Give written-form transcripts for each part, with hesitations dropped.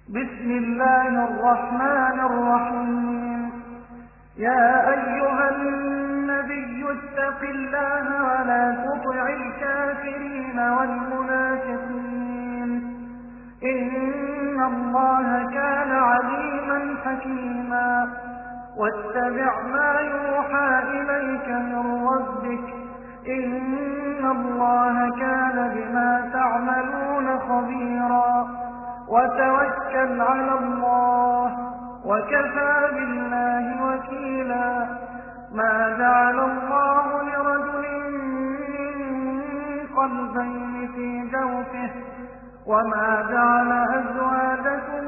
بسم الله الرحمن الرحيم. يا أيها النبي اتق الله ولا تطع الكافرين والمنافقين، إن الله كان عليما حكيما. واتبع ما يوحى إليك من ربك، إن الله كان بما تعملون خبيرا. وتوكل على الله وكفى بالله وكيلا. ما جعل الله لرجل من قلبين في جوفه، وما جعل أزواجكم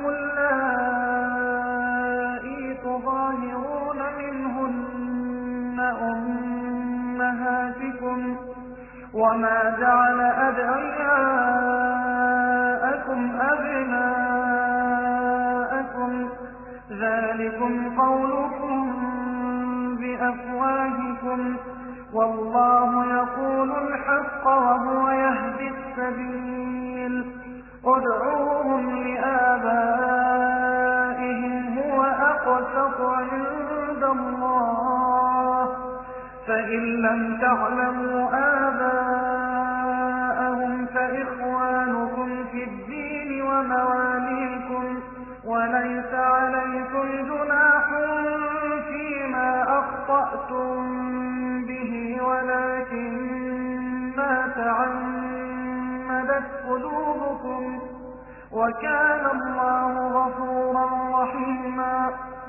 اللائي تظاهرون منهن أمهاتكم، وما جعل أدعياءكم أبناءكم، ذلكم قولكم بأفواهكم، والله يقول الحق وهو يهدي السبيل. ادعوهم لآبائهم هو أقسط عند الله، فإن لم تعلموا آباءهم فإخوانكم في الدين ومواليكم، وليس عليكم جناح فيما أخطأتم به، ولكن ما تعمدت قلوبكم، وكان الله غفورا رحيما.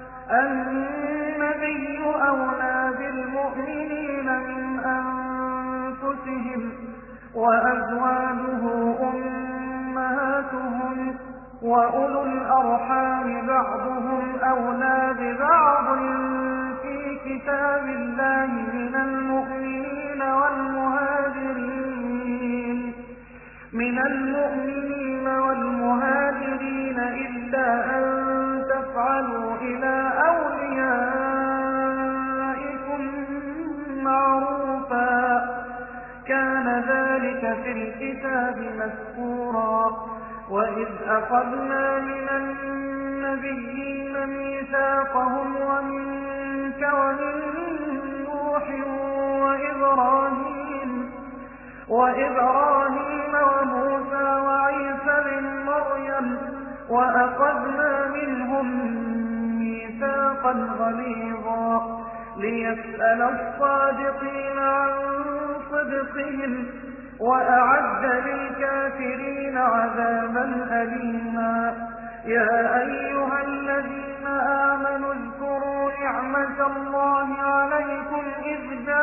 النبي أولى بالمؤمنين من أنفسهم، وأزواجه أمهاتهم، وأولو الأرحام بعضهم أولى ببعض في كتاب الله من المؤمنين والمهاجرين إلا أن تفعلوا إلى أوليائكم معروفا، كان ذلك في الكتاب مسطورا. وإذ أخذنا من النبيين ميثاقهم ومنك ومن نوح وإبراهيم وموسى وعيسى بن مريم، وأخذنا منهم ميثاقا غليظا، ليسأل الصادقين عن صدقهم، وأعد للكافرين عذابا أليما. يا أيها الذين آمنوا اذكروا نعمة الله عليكم إذ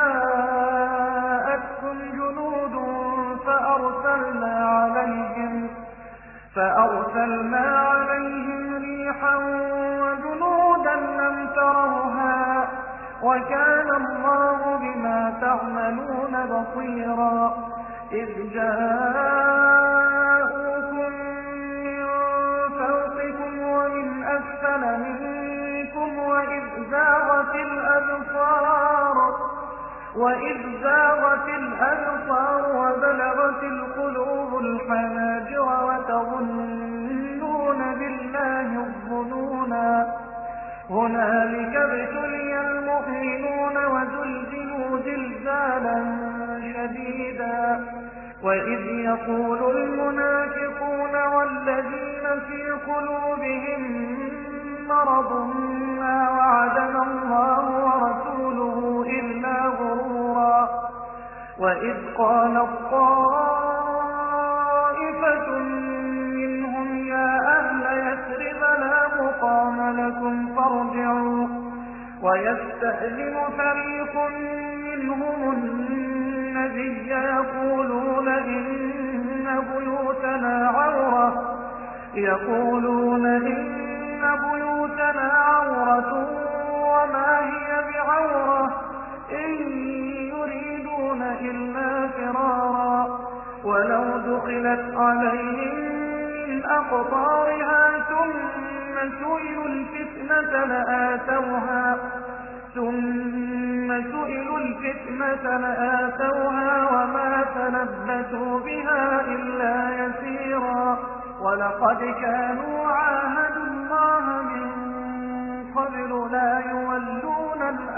جاءتكم جنود فأرسلنا عليهم ريحا وجنودا لم تروها، وكان الله بما تعملون بصيرا. إذ جاءوكم من فوقكم ومن أسفل منكم، وإذ زاغت الأبصار وبلغت القلوب الحناجر وتظنون بالله الظنونا. هنالك ابتلي المؤمنون وزلزلوا زلزالا شديدا. وإذ يقول المنافقون والذين في قلوبهم مرض ما وعدنا الله ورسوله إلا غرورا. وإذ قالت طائفة منهم يا أهل يثرب لا مقام لكم فارجعوا، ويستأذن فريق منهم النبي يقولون إن بيوتنا عورة وما هي بعورة، إن يريدون إلا فرارا. ولو دخلت عليهم من أقطارها ثم سئلوا الفتنة لآتوها وما تلبثوا بها إلا يسيرا. ولقد كانوا عاهدوا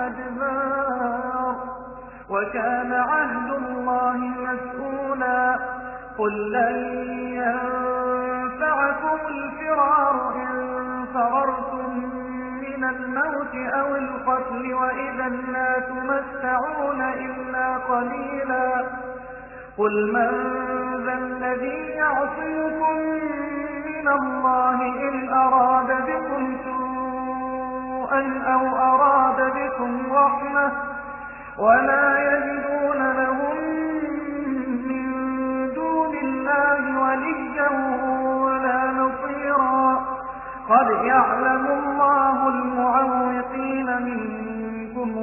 الأدبار وكان عهد الله مسؤولا قل لن ينفعكم الفرار إن فررتم من الموت أو القتل وإذا لا تمتعون إلا قليلا قل من ذا الذي يعصمكم من الله إن أراد بكم سوءا أو أراد بكم رحمة ولا يجدون لهم من دون الله وليا ولا نصيرا قد يعلم الله المعوقين منكم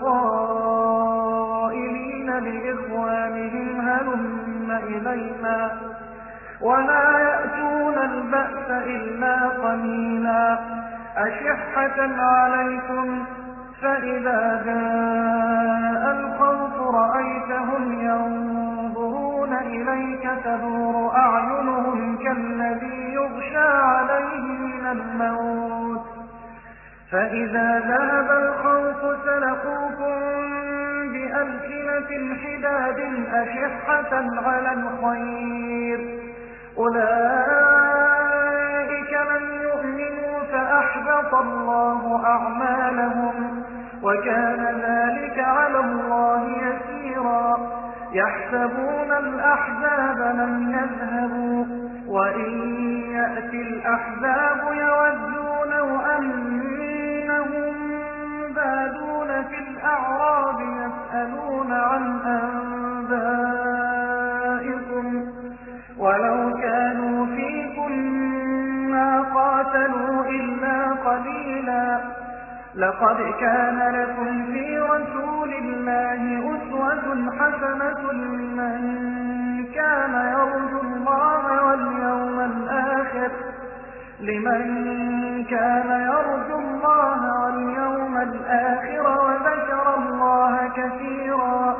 والقائلين لإخوانهم هلم إلينا ولا يأتون البأس إلا قليلا أشحة عليكم فإذا جاء الخوف رأيتهم ينظرون إليك تدور أعينهم كالذي يغشى عليه من الموت فإذا ذهب الخوف سلقوكم بألسنة حداد أشحة على الخير أولئك لم يؤمنوا فأحبط الله أعمالهم وكان ذلك على الله يسيرا يحسبون الأحزاب لم يذهبوا وإن يأتي الأحزاب يودوا لو أنهم بادون في الأعراب يسألون عن أنبائكم ولو كانوا فيكم ما قاتلوا إلا قليلا لقد كان لكم في رسول الله أسوة حسنة لمن كان يرجو الله واليوم الآخر وذكر الله كثيرا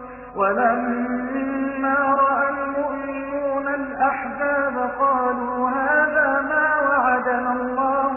ولما رأى المؤمنون الأحزاب قالوا هذا ما وعدنا الله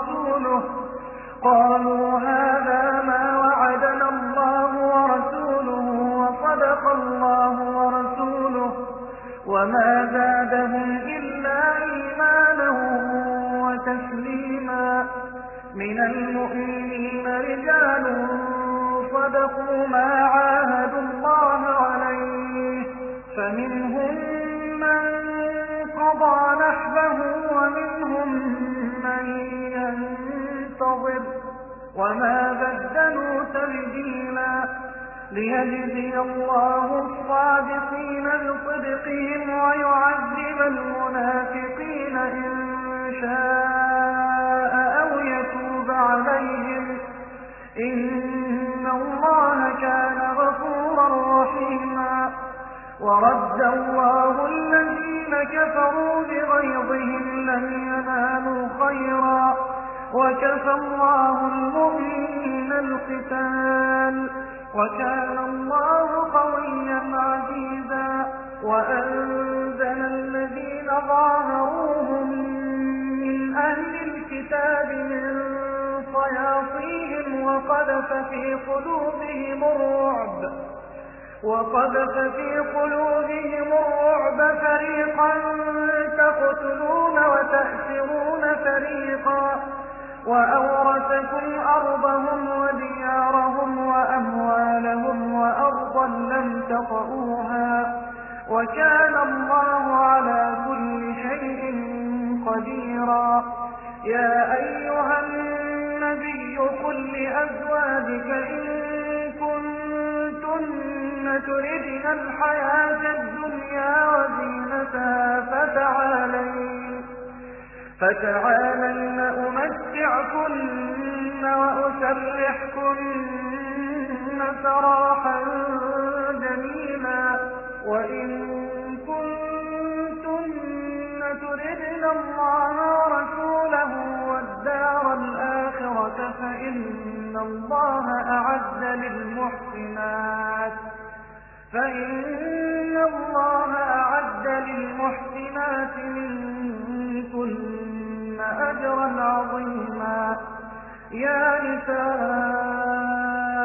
وصدق الله ورسوله وما زادهم إلا إيمانا وتسليما من المؤمنين رجال صدقوا ما عاهدوا الله عليه فمنهم من قضى نحبه ومنهم من ينتظر وما بدلوا تبديلا ليجزي الله الصادقين بصدقهم ويعذب المنافقين إن شاء أو يتوب عليهم إن الله كان غفورا رحيما ورد الله الذين كفروا بغيظهم لم ينالوا خيرا وكفى الله المؤمنين القتال وكان الله قويا عزيزا وأنزل الذين ظاهروهم من أهل الكتاب من صياصيهم وقذف في قلوبهم الرعب فريقا تقتلون وتأسرون فريقا وأورثكم أرضهم وديارهم وأموالهم وأرضا لم تطئوها وكان الله على كل شيء قديرا يا أيها النبي قل لأزواجك إن كنتن تردن الحياة الدنيا وزينتها فتعالين أمتعكن وأسرحكن سراحا جميلا وإن كنتن تردن الله ورسوله والدار الآخرة فإن الله أعد للمحسنات منكن أجرا عظيما يا نساء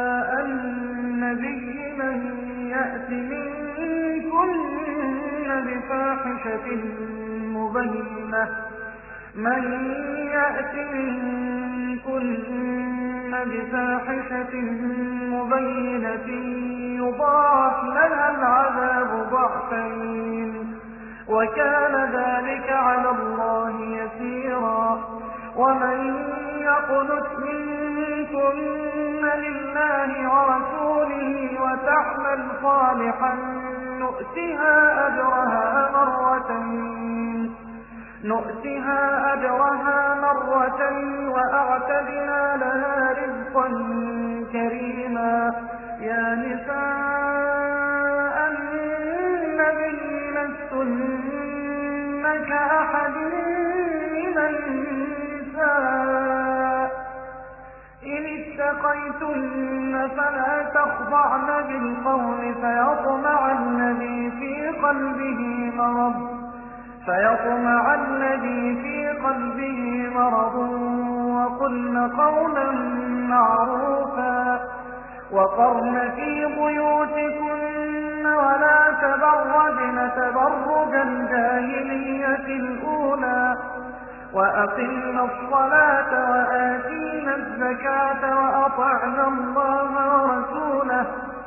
بفاحشة مبينة من يأت منكن بفاحشة مبينة يضاعف لها العذاب ضعفين وكان ذلك على الله يسيرا ومن يقنت منكن لله ورسوله وتعمل صالحا نؤتها أجرها مرتين وأعتدنا لها رزقا كريما يا نساء النبي لستن كأحد من النساء إن اتقيتن فلا تخضعن بالقول فيطمع الذي في قلبه مرض وقلن قولا معروفا وقرن في بيوتكن ولا تبرجن تبرج الجاهلية الأولى وأقمنا الصلاة وآتينا الزكاة وأطعنا الله ورسوله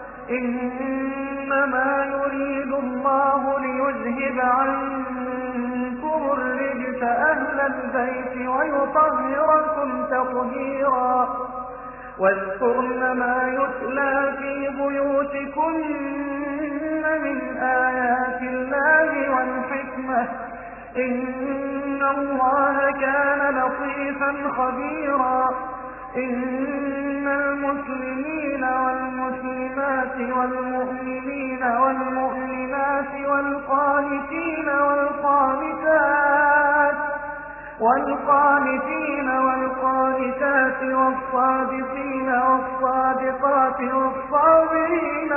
إنما يريد الله ليذهب عنكم الرجس أهل البيت ويطهركم تطهيرا واذكرن ما يتلى في بيوتكن من آيات الله والحكمة إن الله كان لطيفا خبيرا إن المسلمين والمسلمات والمؤمنين والمؤمنات والقانتين والقانتات والصادقين والصادقات والصابرين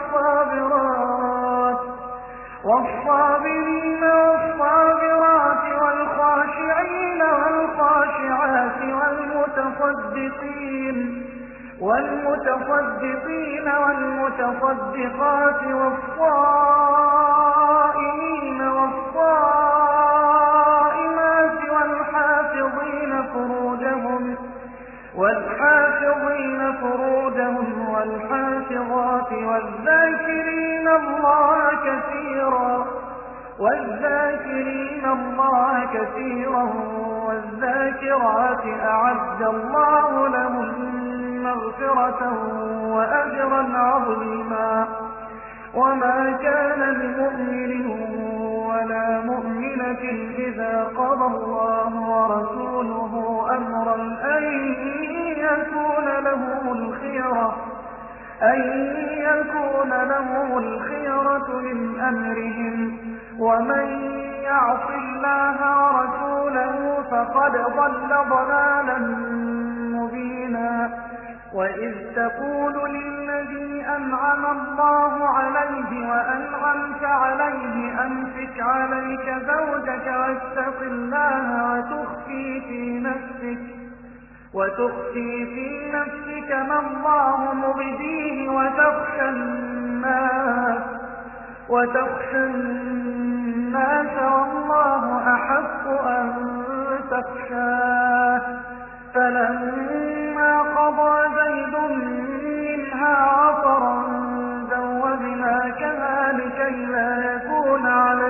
والصابرات والخاشعين والخاشعات والمتصدقين والمتصدقات والصائمين والصائمات والحافظين فروجهم والحافظات والذاكرين الله كثيرا والذاكرات أعد الله لهم مغفرة وأجرا عظيما وما كان لمؤمن ولا مؤمنة إذا قضى الله ورسوله أمرا أن يكون لهم الخيرة من أمرهم ومن يعص الله ورسوله فقد ضل ضلالا مبينا وإذ تقول للذي أنعم الله عليه وأنعمت عليه أمسك عليك زوجك واتق الله وتخفي في نفسك ما الله مبديه وتخشى الناس والله أحق أن تخشاه فلما قضى زيد منها وطرا زوجناكها لكي لا يكون على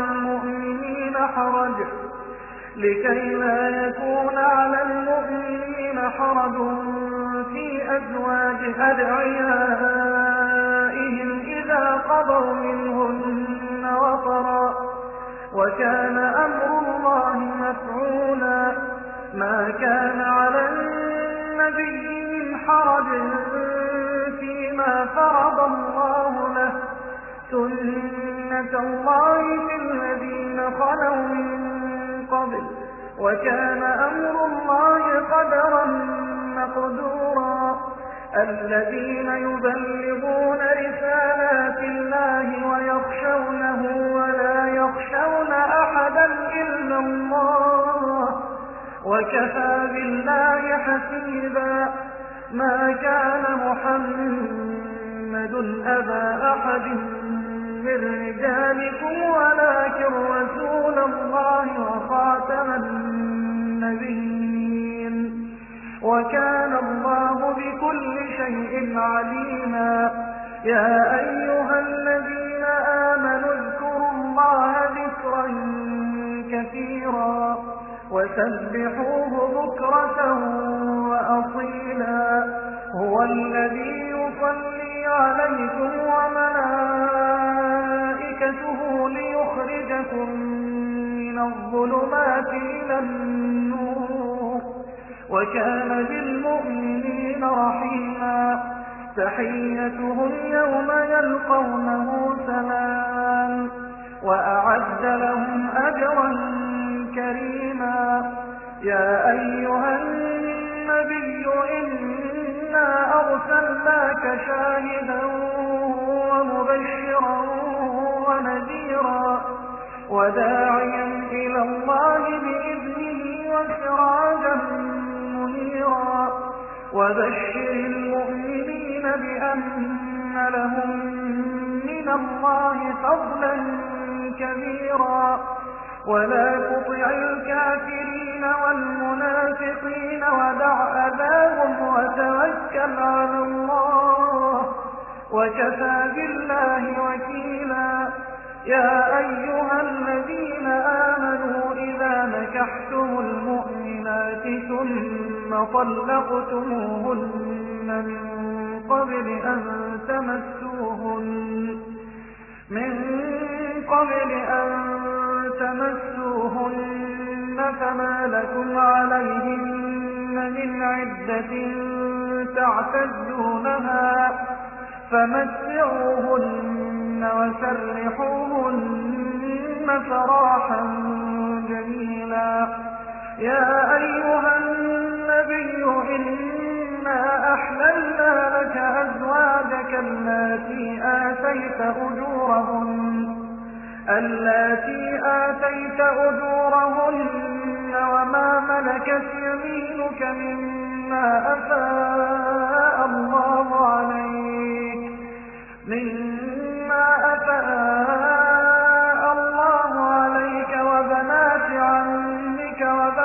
المؤمنين حرج في أزواج أدعيائهم إذا قضوا منهن وطرا وكان أمر الله مفعولا ما كان على النبي من حرج فيما فرض الله له سنة الله في الذين خلوا من قبل وكان أمر الله قدرا مقدورا الذين يبلغون رسالات الله ويخشونه ولا يخشون أحدا إلا الله وكفى بالله حسيبا ما كان محمد أبا أحد من رجالكم ولكن رسول الله وخاتم النبيين وكان الله بكل شيء عليما يا أيها الذين آمنوا اذكروا الله ذكرا كثيرا وسبحوه بكرة وأصيلا هو الذي يصلي عليكم وملائكته ليخرجكم من الظلمات إلى النور وكان بالمؤمنين رحيما تحيتهم يوم يلقونه سلام وأعد لهم أجرا كريما يا أيها النبي إنا أرسلناك شاهدا ومبشرا ونذيرا وداعيا إلى الله بإذنه وسراجا منيرا وبشر المؤمنين بأن لهم من الله فضلا كبيرا ولا تطع الكافرين والمنافقين ودع أذاهم وتوكل على الله وكفى بالله وكيلا يا أيها الذين آمنوا إذا نكحتم المؤمنات ثم طلقتموهن من قبل أن تمسوهن فما لكم عليهن من عدة تعتدونها فمتعوهن وسرحوهن سراحا جميلا يا أيها النبي إنا أحللنا لك أزواجك التي آتيت أجورهن وما ملكت يمينك مما أفاء الله عليك وبنات عمك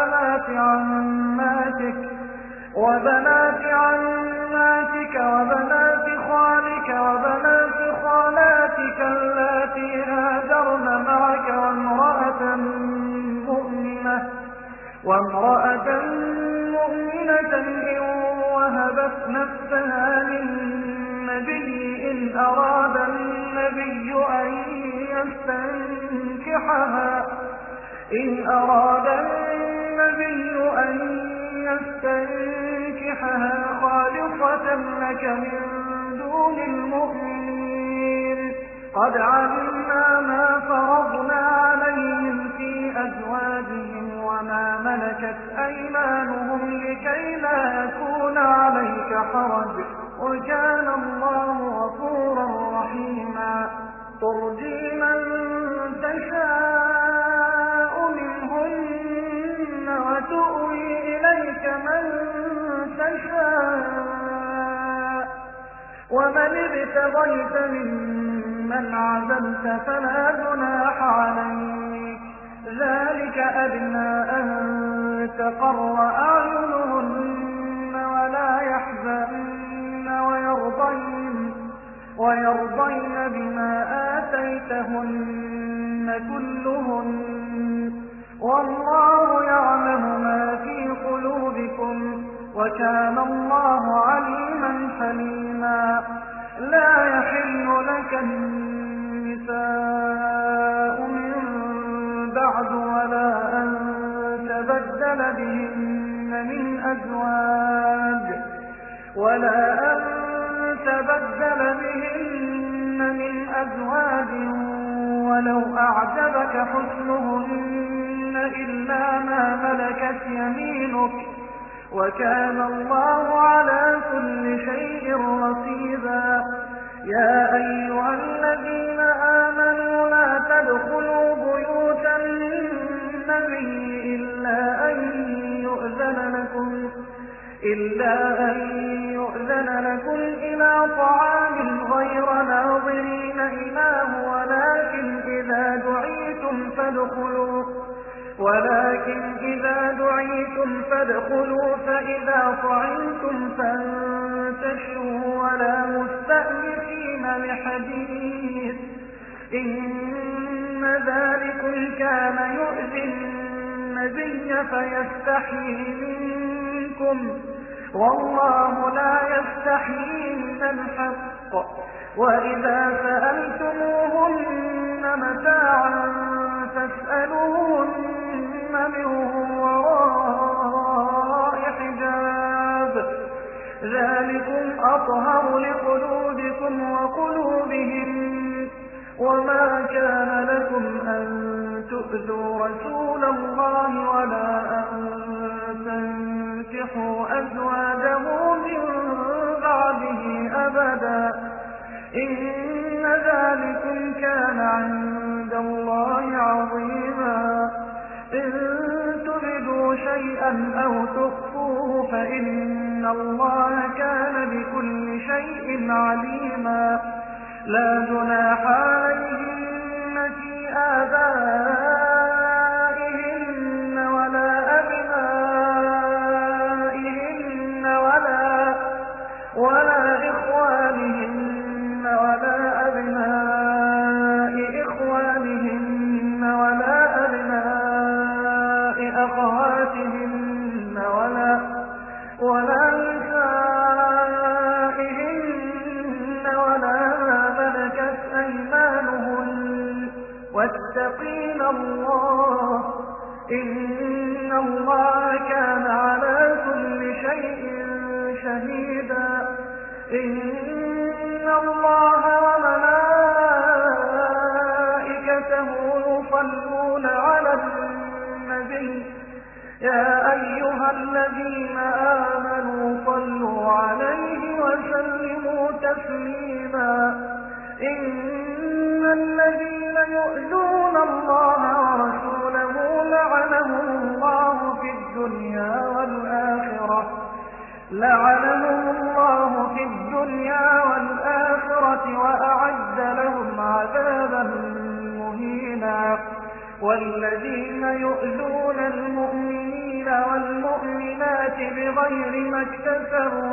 وبنات عماتك وبنات خالك وبنات خالاتك اللاتي هاجرن معك وامرأة مؤمنة إن وهبت نفسها للنبي إن أراد النبي أن يستنكحها خالصة لك من دون المؤمنين قد علمنا ما فرضنا عليهم في أزواجهم وما ملكت أيمانهم لكي لا يكون عليك حرج وكان الله غفورا رحيما ترجي من تشاء منهن وتؤوي إليك من تشاء ومن ابتغيت ممن عزلت فلا جناح عليك ذلك أدنى أن تقر أعينهن ولا يحزن ويرضين بما آتيتهن كلهن والله يعلم ما في قلوبكم وكان الله عليما حليما لا يحل لك النساء من بعد ولا أن تبدل بهن من أزواج ولو أعجبك حسنهن إلا ما ملكت يمينك وكان الله على كل شيء رقيبا يا أيها الذين آمنوا لا تدخلوا بيوت النبي إلا أن يؤذن لكم إلى طعام غير ناظرين إناه ولكن إذا فادخلوا فإذا طعمتم فانتشروا ولا مستأنسين لحديث إن ذلكم كان يؤذي النبي فيستحيي منكم والله لا يستحيي من الحق وإذا سألتموهن متاعا فاسألوهن من وراء حجاب ذلكم أطهر لقلوبكم وقلوبهم وما كان لكم أن تؤذوا رسول الله ولا أن تنكحوا أزواجه من بعده أبدا إن ذلكم كان عند الله عظيما إن تبدوا شيئا أو تخفوه فإن الله كان بكل شيء عليما لا جناح عليهن في آبائهن ولا أبنائهن ولا إخوانهن ولا أبناء إخوانهن ولا أبناء أخواتهن ولا نسائهن ولا ما ملكت أيمانهن واتقين الله إن الله كان على كل شيء شهيدا إن الله وملائكته يصلون على النبي يا أيها الذين آمنوا صلوا عليه وسلموا تسليما إن الذين يؤذون الله ورسوله لعنهم الله في الدنيا والآخرة وأعد لهم عذابا مهينا والذين يؤذون المؤمنين والمؤمنات بغير ما اكتسبوا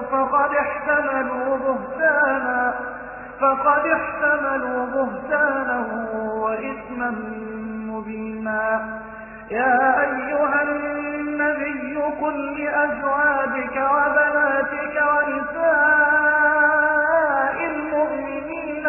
فقد احتملوا بهتانا وإثما مبينا يا أيها النبي قل لأزواجك وبناتك ونساء المؤمنين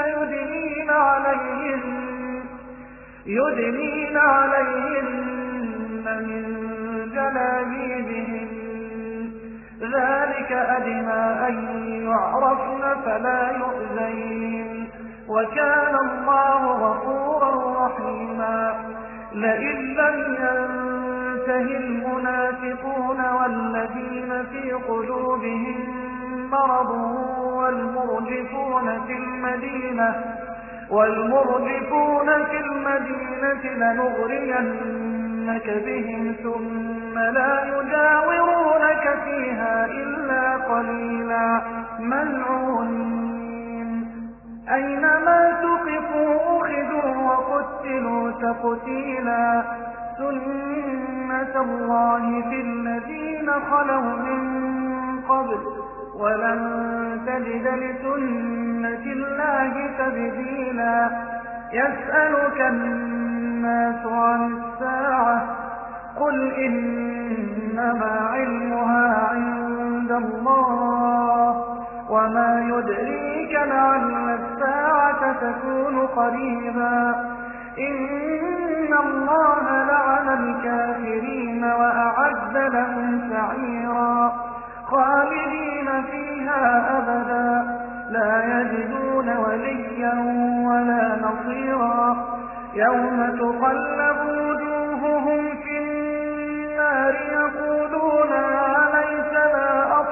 يدنين عليهن من جلابيبهن ذلك أدنى أن يعرفن فلا يؤذين وكان الله غفورا رحيما لئن لم ينته المنافقون والذين في قلوبهم مرض والمرجفون في المدينة لنغرينك بهم ثم لا يجاورونك فيها إلا قليلا ملعونين أينما تقفوا أخذوا وقتلوا تقتيلا سنة الله في الذين خلوا من قبل ولن تجد لسنة الله تبديلا يسألك الناس عن الساعة قل إنما علمها عند الله وما يدريك لعل الساعة تكون قريبا إن الله لعن الكافرين وأعد لهم سعيرا خالدين فيها أبدا لا يجدون وليا ولا نصيرا يوم تقلب وجوههم في النار يقولون يا ليتنا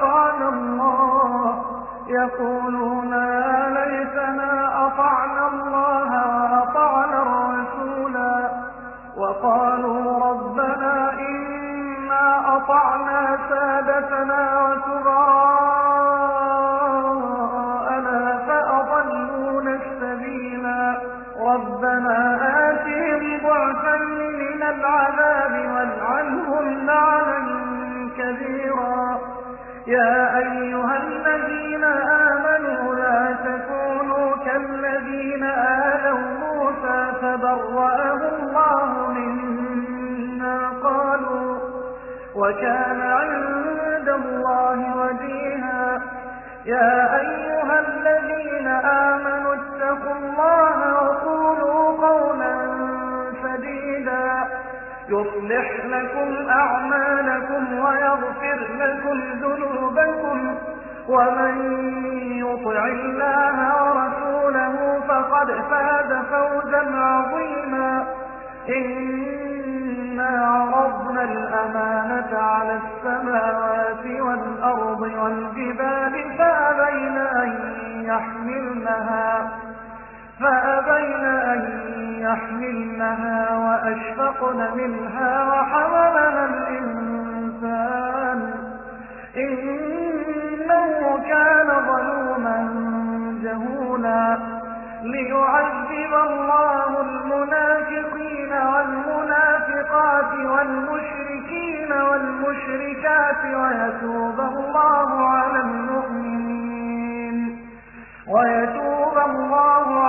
أطعنا الله وأطعنا الرسولا وقالوا ربنا إنا أطعنا سادتنا وكبراءنا فأضلونا السبيلا ربنا آتهم ضعفين يا أيها الذين آمنوا لا تكونوا كالذين آذوا موسى فبرأه الله مما قالوا وكان عند الله وجيها يا أيها الذين آمنوا اتقوا الله وقولوا قولا سديدا يصلح لكم أعمالكم ويغفر لكم ذنوبكم ومن يطع الله ورسوله فقد فاز فوزا عظيما إنا عرضنا الأمانة على السماوات والأرض والجبال فأبين أن يحملنها وأشفقن منها وحملها الإنسان إنه كان ظلوما جهولا ليعذب الله المنافقين والمنافقات والمشركين والمشركات ويتوب الله